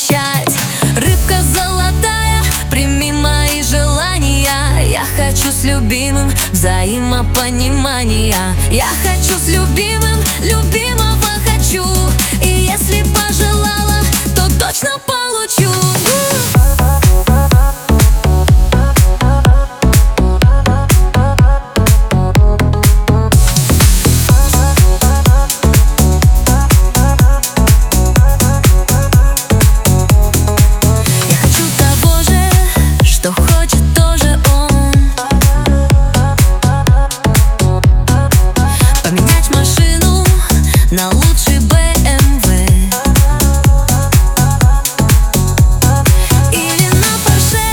прощать. Рыбка золотая, прими мои желания. Я хочу с любимым взаимопонимания. Я хочу с любимым, любимого хочу. И если пожелала, то точно получу. На лучший BMW или на Porsche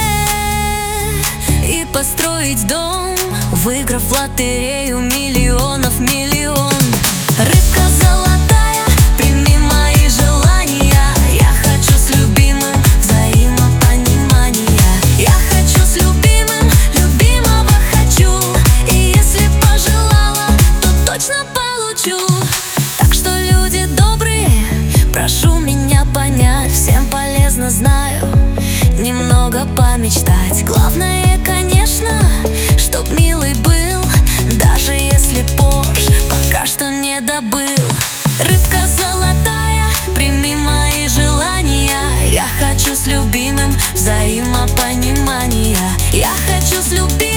и построить дом, выиграв в лотерею миллионов миллион. Рыбка золотая, прими мои желания. Я хочу с любимым взаимопонимания. Я хочу с любимым, любимого хочу. И если пожелала, то точно получу. Прошу меня понять, всем полезно, знаю, немного помечтать. Главное, конечно, чтоб милый был, даже если Порш пока что не добыл. Рыбка золотая, прими мои желания. Я хочу с любимым взаимопонимания. Я хочу с любимым